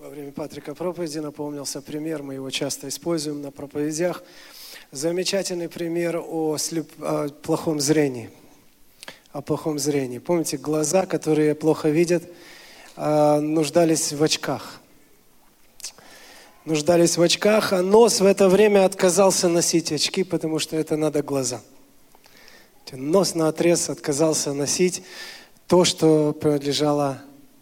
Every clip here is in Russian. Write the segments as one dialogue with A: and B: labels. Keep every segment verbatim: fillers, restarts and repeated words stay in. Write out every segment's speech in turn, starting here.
A: Во время Патрика проповеди напомнился пример, мы его часто используем на проповедях. Замечательный пример о, слеп... о плохом зрении. О плохом зрении. Помните, глаза, которые плохо видят, нуждались в очках. Нуждались в очках, а нос в это время отказался носить очки, потому что это надо глаза. Нос наотрез отказался носить то, что принадлежало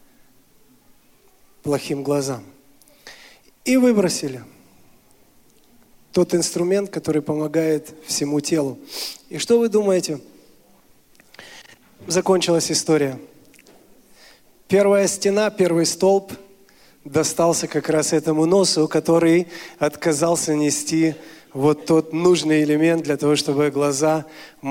A: плохим глазам. И выбросили тот инструмент, который помогает всему телу. И что вы думаете? Закончилась история. Первая стена, первый столб достался как раз этому носу, который отказался нести вот тот нужный элемент для того, чтобы глаза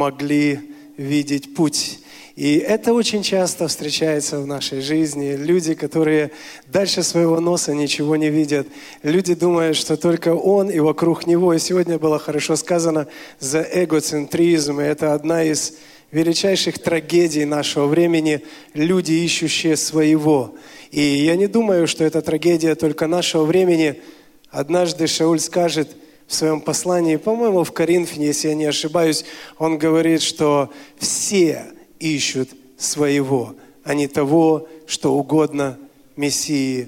A: могли видеть путь. И это очень часто встречается в нашей жизни. Люди, которые дальше своего носа ничего не видят. Люди думают, что только он и вокруг него. И сегодня было хорошо сказано за эгоцентризм. И это одна из величайших трагедий нашего времени. Люди, ищущие своего. И я не думаю, что это трагедия только нашего времени. Однажды Шауль скажет в своем послании, по-моему, в Коринфяне, если я не ошибаюсь, он говорит, что все ищут своего, а не того, что угодно Мессии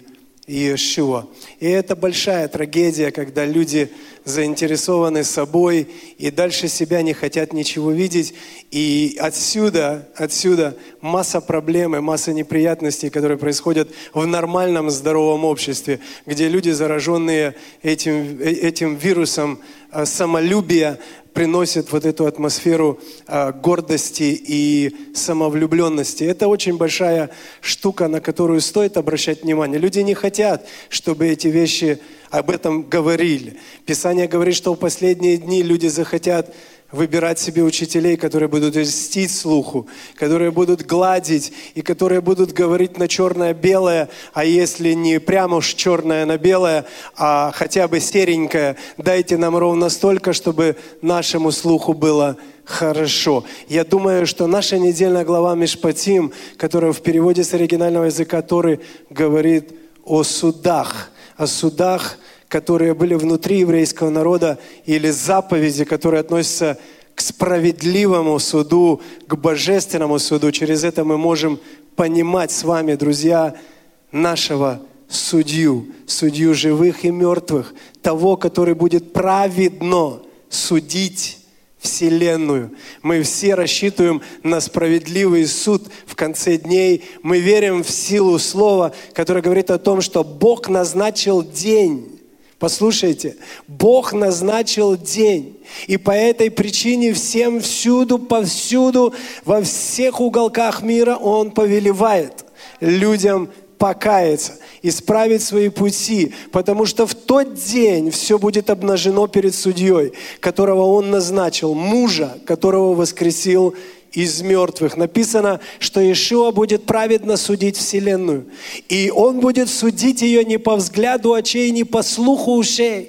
A: Иешуа. И это большая трагедия, когда люди заинтересованы собой и дальше себя не хотят ничего видеть. И отсюда, отсюда масса проблем и масса неприятностей, которые происходят в нормальном здоровом обществе, где люди, зараженные этим, этим вирусом самолюбия, приносит вот эту атмосферу а, гордости и самовлюбленности. Это очень большая штука, на которую стоит обращать внимание. Люди не хотят, чтобы эти вещи об этом говорили. Писание говорит, что в последние дни люди захотят выбирать себе учителей, которые будут льстить слуху, которые будут гладить и которые будут говорить на черное-белое, а если не прямо уж черное на белое, а хотя бы серенькое, дайте нам ровно столько, чтобы нашему слуху было хорошо. Я думаю, что наша недельная глава Мишпатим, которая в переводе с оригинального языка Торы говорит о судах, о судах, которые были внутри еврейского народа, или заповеди, которые относятся к справедливому суду, к божественному суду. Через это мы можем понимать с вами, друзья, нашего судью, судью живых и мертвых, того, который будет праведно судить Вселенную. Мы все рассчитываем на справедливый суд в конце дней. Мы верим в силу слова, которое говорит о том, что Бог назначил день. Послушайте, Бог назначил день, и по этой причине всем всюду, повсюду, во всех уголках мира Он повелевает людям покаяться, исправить свои пути, потому что в тот день все будет обнажено перед судьей, которого Он назначил, мужа, которого воскресил из мертвых. Написано, что Иешуа будет праведно судить вселенную. И Он будет судить ее не по взгляду очей, не по слуху ушей.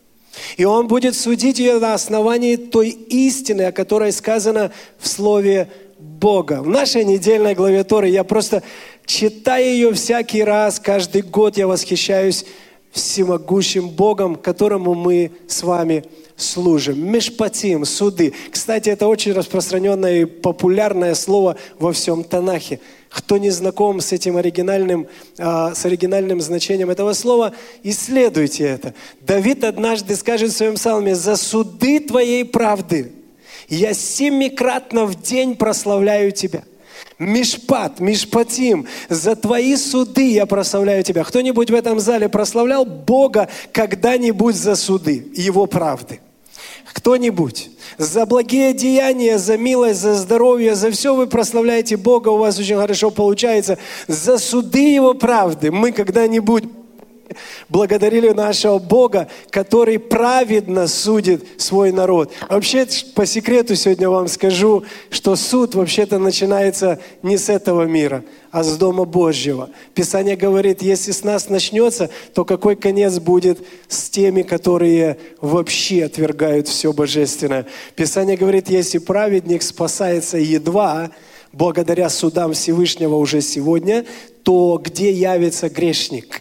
A: И Он будет судить ее на основании той истины, о которой сказано в Слове Бога. В нашей недельной главе Торы я просто читаю ее всякий раз, каждый год я восхищаюсь всемогущим Богом, которому мы с вами служим. Мишпатим, суды. Кстати, это очень распространенное и популярное слово во всем Танахе. Кто не знаком с этим оригинальным, а, с оригинальным значением этого слова, исследуйте это. Давид однажды скажет в своем псалме: «За суды Твоей правды я семикратно в день прославляю Тебя». Мишпат, Мишпатим, за Твои суды я прославляю Тебя. Кто-нибудь в этом зале прославлял Бога когда-нибудь за суды, Его правды? Кто-нибудь? За благие деяния, за милость, за здоровье, за все вы прославляете Бога, у вас очень хорошо получается. За суды Его правды мы когда-нибудь благодарили нашего Бога, который праведно судит свой народ. Вообще, по секрету сегодня вам скажу, что суд вообще-то начинается не с этого мира, а с Дома Божьего. Писание говорит, если с нас начнется, то какой конец будет с теми, которые вообще отвергают все божественное. Писание говорит, если праведник спасается едва, благодаря судам Всевышнего уже сегодня, то где явится грешник?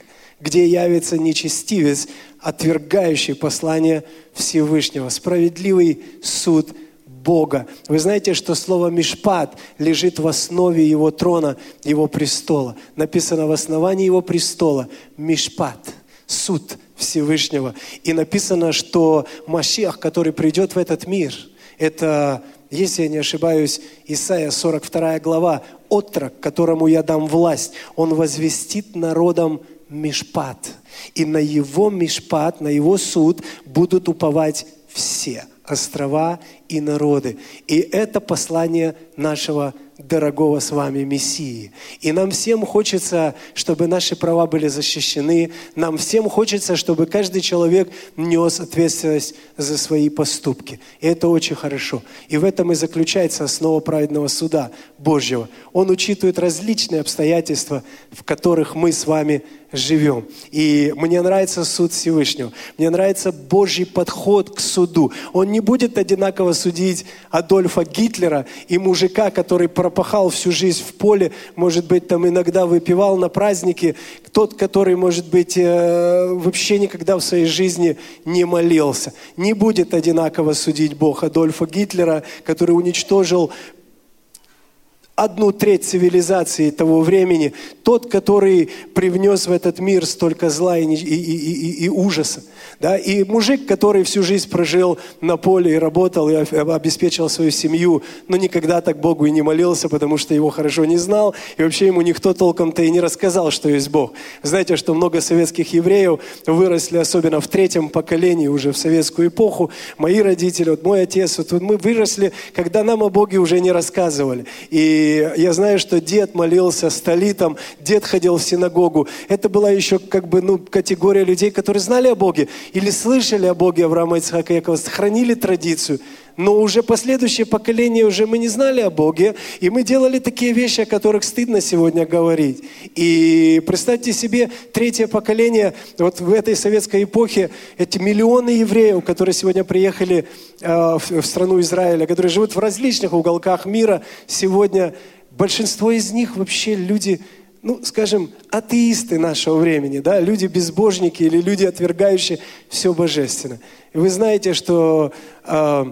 A: где явится нечестивец, отвергающий послание Всевышнего. Справедливый суд Бога. Вы знаете, что слово «мишпат» лежит в основе Его трона, Его престола. Написано в основании Его престола «мишпат» – суд Всевышнего. И написано, что Машиах, который придет в этот мир, это, если я не ошибаюсь, Исайя сорок вторая глава, «Отрок, которому я дам власть, он возвестит народам мишпат». И на его мишпат, на его суд будут уповать все острова и народы. И это послание нашего дорогого с вами Мессии. И нам всем хочется, чтобы наши права были защищены. Нам всем хочется, чтобы каждый человек нес ответственность за свои поступки. И это очень хорошо. И в этом и заключается основа праведного суда Божьего. Он учитывает различные обстоятельства, в которых мы с вами живем. И мне нравится суд Всевышнего. Мне нравится Божий подход к суду. Он не будет одинаково судить Адольфа Гитлера и мужика, который пропахал всю жизнь в поле, может быть, там иногда выпивал на празднике, тот, который, может быть, вообще никогда в своей жизни не молился. Не будет одинаково судить Бог Адольфа Гитлера, который уничтожил одну треть цивилизации того времени, тот, который привнес в этот мир столько зла и, и, и, и ужаса. Да? И мужик, который всю жизнь прожил на поле и работал, и обеспечил свою семью, но никогда так Богу и не молился, потому что его хорошо не знал, и вообще ему никто толком-то и не рассказал, что есть Бог. Знаете, что много советских евреев выросли, особенно в третьем поколении, уже в советскую эпоху. Мои родители, вот мой отец, вот мы выросли, когда нам о Боге уже не рассказывали. И И я знаю, что дед молился столитом, дед ходил в синагогу. Это была еще как бы ну, категория людей, которые знали о Боге или слышали о Боге Авраама, Ицхака, Якова, сохранили традицию. Но уже последующее поколение, уже мы не знали о Боге, и мы делали такие вещи, о которых стыдно сегодня говорить. И представьте себе, третье поколение, вот в этой советской эпохе, эти миллионы евреев, которые сегодня приехали э, в, в страну Израиля, которые живут в различных уголках мира, сегодня большинство из них вообще люди, ну, скажем, атеисты нашего времени, да, люди-безбожники или люди, отвергающие все божественное. И вы знаете, что... Э,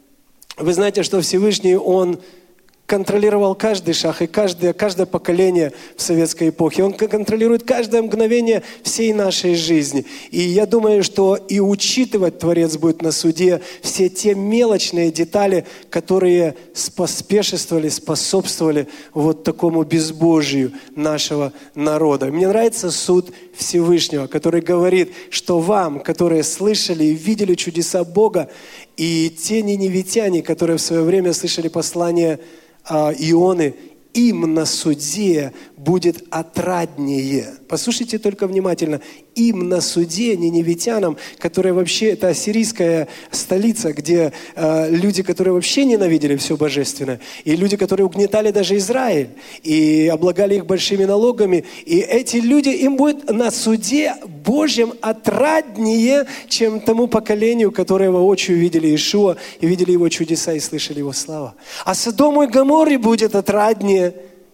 A: Вы знаете, что Всевышний, Он контролировал каждый шаг и каждое, каждое поколение в советской эпохе. Он контролирует каждое мгновение всей нашей жизни. И я думаю, что и учитывать Творец будет на суде все те мелочные детали, которые споспешествовали, способствовали вот такому безбожию нашего народа. Мне нравится суд Всевышнего, который говорит, что вам, которые слышали и видели чудеса Бога, и те ниневитяне, которые в свое время слышали послание а, Ионы, им на суде будет отраднее. Послушайте только внимательно. Им на суде, ниневитянам, которые вообще, это ассирийская столица, где э, люди, которые вообще ненавидели все божественное, и люди, которые угнетали даже Израиль, и облагали их большими налогами, и эти люди, им будет на суде Божьем отраднее, чем тому поколению, которое воочию видели Иешуа, и видели его чудеса, и слышали его слава. А Содому и Гоморре будет отраднее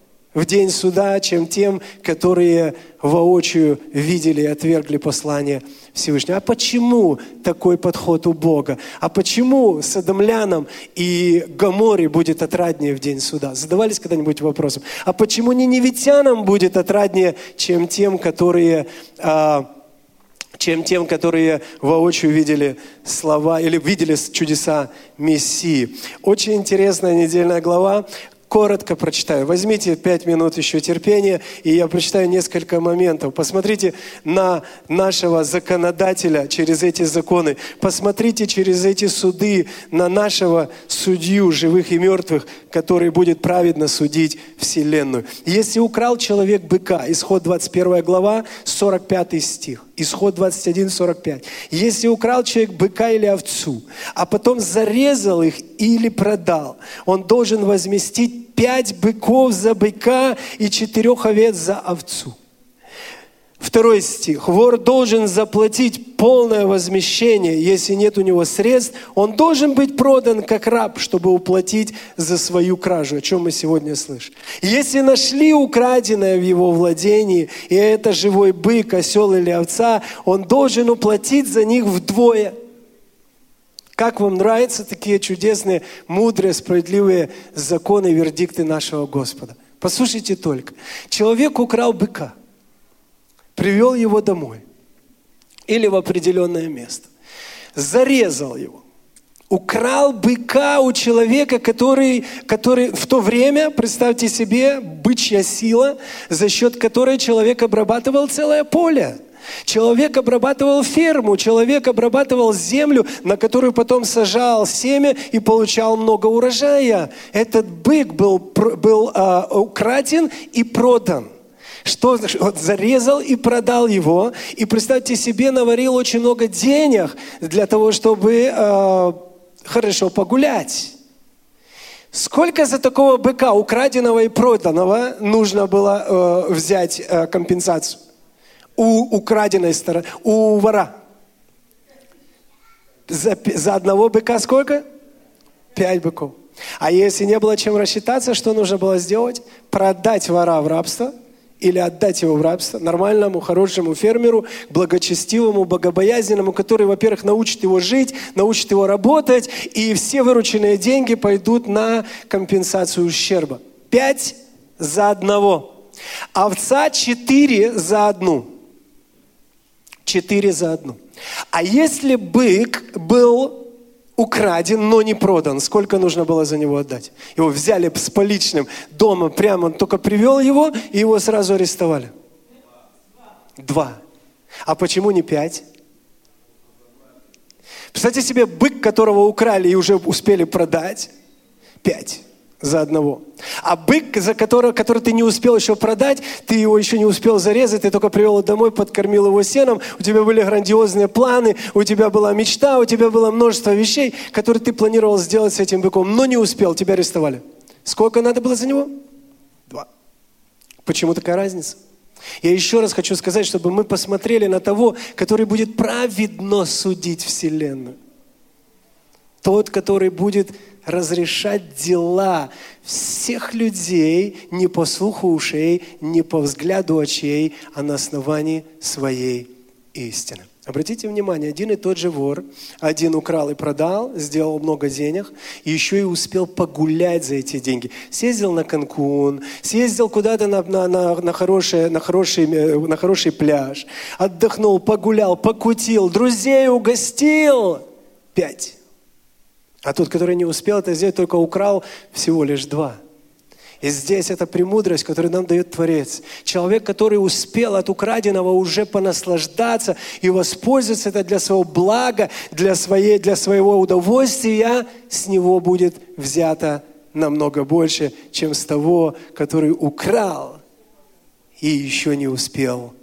A: в день суда, чем тем, которые воочию видели и отвергли послание Всевышнего. А почему такой подход у Бога? А почему содомлянам и Гоморре будет отраднее в день суда? Задавались когда-нибудь вопросом? А почему ниневитянам будет отраднее, чем тем, которые... А, чем тем, которые воочию видели слова или видели чудеса Мессии? Очень интересная недельная глава. Коротко прочитаю. Возьмите пять минут еще терпения, и я прочитаю несколько моментов. Посмотрите на нашего законодателя через эти законы. Посмотрите через эти суды на нашего судью живых и мертвых, который будет праведно судить вселенную. Если украл человек быка, Исход двадцать первая глава, сорок пятый стих. Исход двадцать один, сорок пять. Если украл человек быка или овцу, а потом зарезал их или продал, он должен возместить пять быков за быка и четырех овец за овцу. В Второй стих. Вор должен заплатить полное возмещение. Если нет у него средств, он должен быть продан как раб, чтобы уплатить за свою кражу, о чем мы сегодня слышим. Если нашли украденное в его владении, и это живой бык, осел или овца, он должен уплатить за них вдвое. Как вам нравятся такие чудесные, мудрые, справедливые законы и вердикты нашего Господа? Послушайте только. Человек украл быка, привел его домой или в определенное место, зарезал его, украл быка у человека, который, который в то время, представьте себе, бычья сила, за счет которой человек обрабатывал целое поле. Человек обрабатывал ферму, человек обрабатывал землю, на которую потом сажал семя и получал много урожая. Этот бык был, был а, украден и продан. Что вот, зарезал и продал его. И представьте себе, наварил очень много денег для того, чтобы а, хорошо погулять. Сколько за такого быка, украденного и проданного, нужно было э, взять э, компенсацию? У украденной стороны, у вора. За, за одного быка сколько? Пять быков. А если не было чем рассчитаться, что нужно было сделать? Продать вора в рабство или отдать его в рабство нормальному, хорошему фермеру, благочестивому, богобоязненному, который, во-первых, научит его жить, научит его работать, и все вырученные деньги пойдут на компенсацию ущерба. Пять за одного. Овца четыре за одну. Четыре за одну. А если бык был украден, но не продан, сколько нужно было за него отдать? Его взяли с поличным дома, прямо он только привел его, и его сразу арестовали. Два. А почему не пять? Представьте себе, бык, которого украли и уже успели продать, пять. За одного. А бык, за которого, который ты не успел еще продать, ты его еще не успел зарезать, ты только привел его домой, подкормил его сеном, у тебя были грандиозные планы, у тебя была мечта, у тебя было множество вещей, которые ты планировал сделать с этим быком, но не успел, тебя арестовали. Сколько надо было за него? Два. Почему такая разница? Я еще раз хочу сказать, чтобы мы посмотрели на того, который будет праведно судить вселенную. Тот, который будет разрешать дела всех людей не по слуху ушей, не по взгляду очей, а на основании своей истины. Обратите внимание, один и тот же вор, один украл и продал, сделал много денег, и еще и успел погулять за эти деньги. Съездил на Канкун, съездил куда-то на, на, на, на, хороший, на, хороший, на хороший пляж, отдохнул, погулял, покутил, друзей угостил. Пять. А тот, который не успел это сделать, только украл всего лишь два. И здесь это премудрость, которую нам дает Творец. Человек, который успел от украденного уже понаслаждаться и воспользоваться это для своего блага, для, своей, для своего удовольствия, с него будет взято намного больше, чем с того, который украл и еще не успел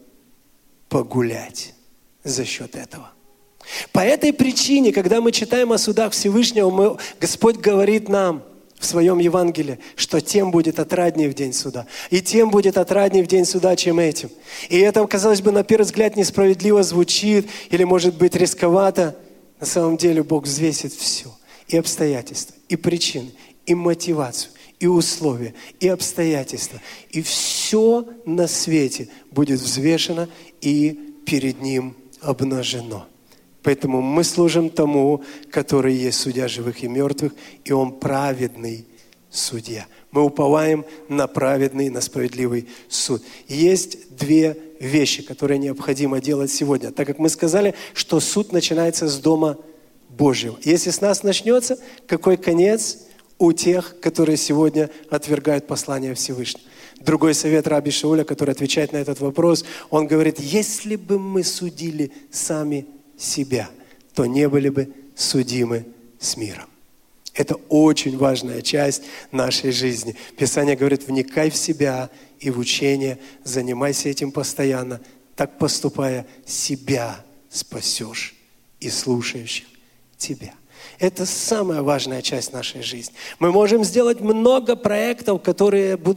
A: погулять за счет этого. По этой причине, когда мы читаем о судах Всевышнего, мы, Господь говорит нам в своем Евангелии, что тем будет отраднее в день суда. И тем будет отраднее в день суда, чем этим. И это, казалось бы, на первый взгляд несправедливо звучит или, может быть, рисковато. На самом деле Бог взвесит все. И обстоятельства, и причины, и мотивацию, и условия, и обстоятельства. И все на свете будет взвешено и перед Ним обнажено. Поэтому мы служим тому, который есть судья живых и мертвых, и Он праведный судья. Мы уповаем на праведный, на справедливый суд. Есть две вещи, которые необходимо делать сегодня. Так как мы сказали, что суд начинается с Дома Божьего. Если с нас начнется, какой конец у тех, которые сегодня отвергают послание Всевышнего? Другой совет Раби Шауля, который отвечает на этот вопрос, он говорит, если бы мы судили сами себя, то не были бы судимы с миром. Это очень важная часть нашей жизни. Писание говорит, вникай в себя и в учение, занимайся этим постоянно. Так поступая, себя спасешь и слушающих тебя. Это самая важная часть нашей жизни. Мы можем сделать много проектов, которые будут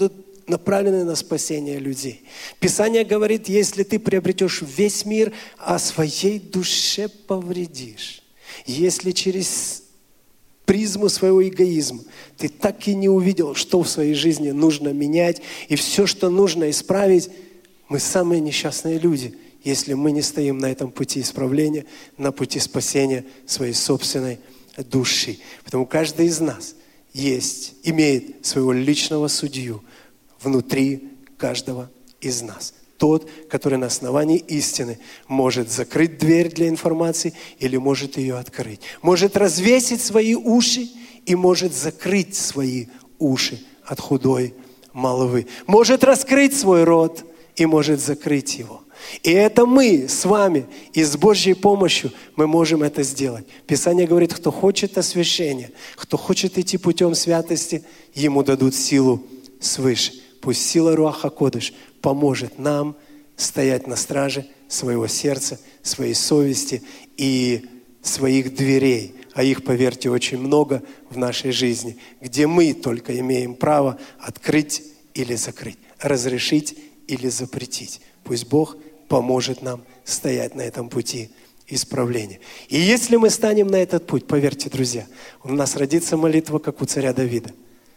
A: направлены на спасение людей. Писание говорит, если ты приобретешь весь мир, а своей душе повредишь, если через призму своего эгоизма ты так и не увидел, что в своей жизни нужно менять, и все, что нужно исправить, мы самые несчастные люди, если мы не стоим на этом пути исправления, на пути спасения своей собственной души. Потому каждый из нас есть, имеет своего личного судью внутри каждого из нас. Тот, который на основании истины может закрыть дверь для информации или может ее открыть. Может развесить свои уши и может закрыть свои уши от худой молвы. Может раскрыть свой рот и может закрыть его. И это мы с вами, и с Божьей помощью мы можем это сделать. Писание говорит, кто хочет освящения, кто хочет идти путем святости, ему дадут силу свыше. Пусть сила Руаха Кодыш поможет нам стоять на страже своего сердца, своей совести и своих дверей. А их, поверьте, очень много в нашей жизни, где мы только имеем право открыть или закрыть, разрешить или запретить. Пусть Бог поможет нам стоять на этом пути исправления. И если мы станем на этот путь, поверьте, друзья, у нас родится молитва, как у царя Давида.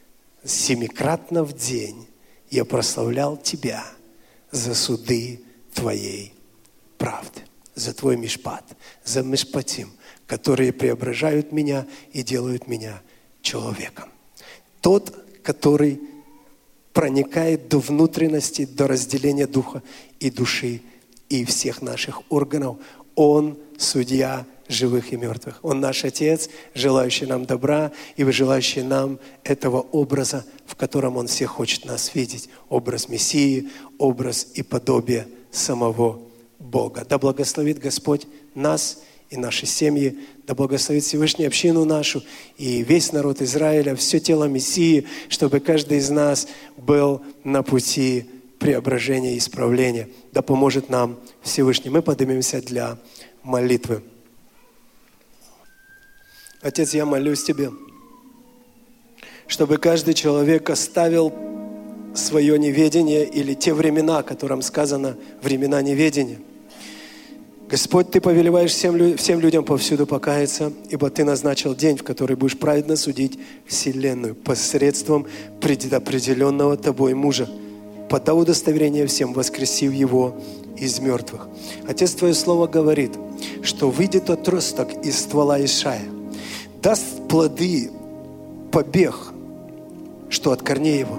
A: «Семикратно в день я прославлял Тебя за суды Твоей правды, за Твой мишпат, за мишпатим, которые преображают меня и делают меня человеком». Тот, который проникает до внутренности, до разделения духа и души и всех наших органов. Он судья живых и мертвых. Он наш Отец, желающий нам добра и желающий нам этого образа, в котором Он всех хочет нас видеть. Образ Мессии, образ и подобие самого Бога. Да благословит Господь нас и наши семьи, да благословит Всевышний общину нашу и весь народ Израиля, все тело Мессии, чтобы каждый из нас был на пути преображения и исправления. Да поможет нам Всевышний. Мы поднимемся для молитвы. Отец, я молюсь Тебе, чтобы каждый человек оставил свое неведение или те времена, о котором сказано, времена неведения. Господь, Ты повелеваешь всем, всем людям повсюду покаяться, ибо Ты назначил день, в который будешь праведно судить вселенную посредством предопределенного Тобой мужа, подав удостоверение всем, воскресив его из мертвых. Отец, Твое Слово говорит, что выйдет отросток из ствола Ишая, даст плоды побег, что от корней его.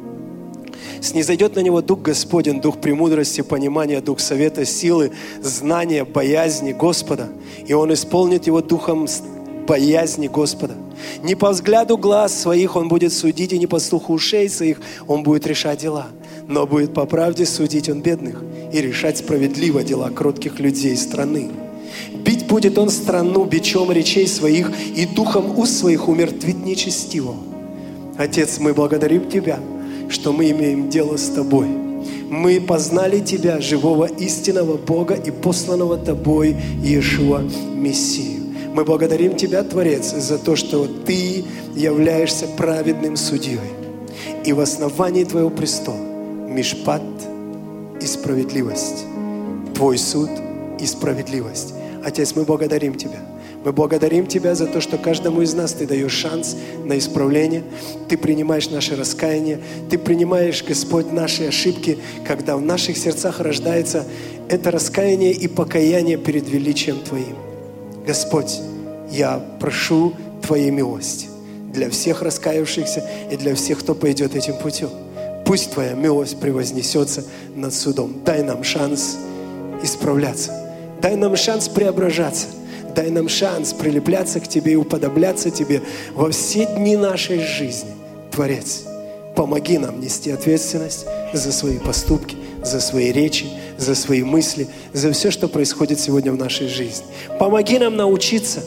A: Снизойдет на него Дух Господень, Дух премудрости, понимания, Дух совета, силы, знания, боязни Господа. И он исполнит его духом боязни Господа. Не по взгляду глаз своих он будет судить, и не по слуху ушей своих он будет решать дела. Но будет по правде судить он бедных и решать справедливо дела кротких людей страны. Бить будет он страну бичом речей своих, и духом уст своих умертвит нечестивого. Отец, мы благодарим Тебя, что мы имеем дело с Тобой. Мы познали Тебя, живого истинного Бога и посланного Тобой Иешуа Мессию. Мы благодарим Тебя, Творец, за то, что Ты являешься праведным судьей. И в основании Твоего престола мишпат и справедливость. Твой суд и справедливость. Отец, мы благодарим Тебя. Мы благодарим Тебя за то, что каждому из нас Ты даешь шанс на исправление. Ты принимаешь наше раскаяние. Ты принимаешь, Господь, наши ошибки, когда в наших сердцах рождается это раскаяние и покаяние перед величием Твоим. Господь, я прошу Твоей милости для всех раскаявшихся и для всех, кто пойдет этим путем. Пусть Твоя милость превознесется над судом. Дай нам шанс исправляться. Дай нам шанс преображаться. Дай нам шанс прилепляться к Тебе и уподобляться Тебе во все дни нашей жизни. Творец, помоги нам нести ответственность за свои поступки, за свои речи, за свои мысли, за все, что происходит сегодня в нашей жизни. Помоги нам научиться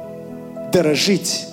A: дорожить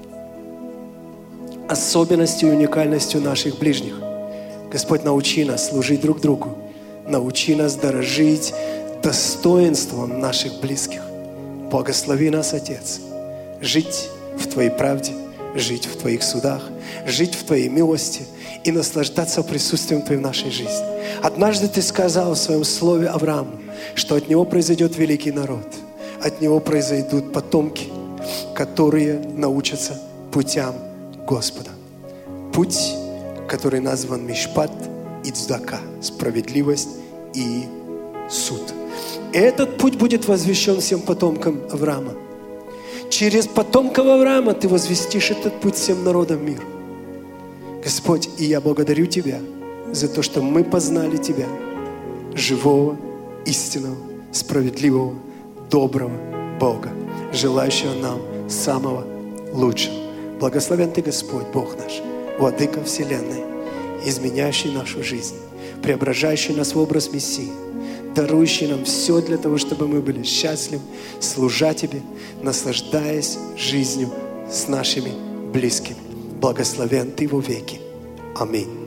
A: особенностью и уникальностью наших ближних. Господь, научи нас служить друг другу. Научи нас дорожить достоинством наших близких. Благослови нас, Отец, жить в Твоей правде, жить в Твоих судах, жить в Твоей милости и наслаждаться присутствием Твоим в нашей жизни. Однажды Ты сказал в Своем Слове Аврааму, что от него произойдет великий народ, от него произойдут потомки, которые научатся путям Господа. Путь, который назван Мишпат и Цдака, справедливость и суд. И этот путь будет возвещен всем потомкам Авраама. Через потомков Авраама Ты возвестишь этот путь всем народам мира. Господь, и я благодарю Тебя за то, что мы познали Тебя, живого, истинного, справедливого, доброго Бога, желающего нам самого лучшего. Благословен Ты, Господь, Бог наш, Владыка Вселенной, изменяющий нашу жизнь, преображающий нас в образ Мессии, дарующий нам все для того, чтобы мы были счастливы, служа Тебе, наслаждаясь жизнью с нашими близкими. Благословен Ты во веки. Аминь.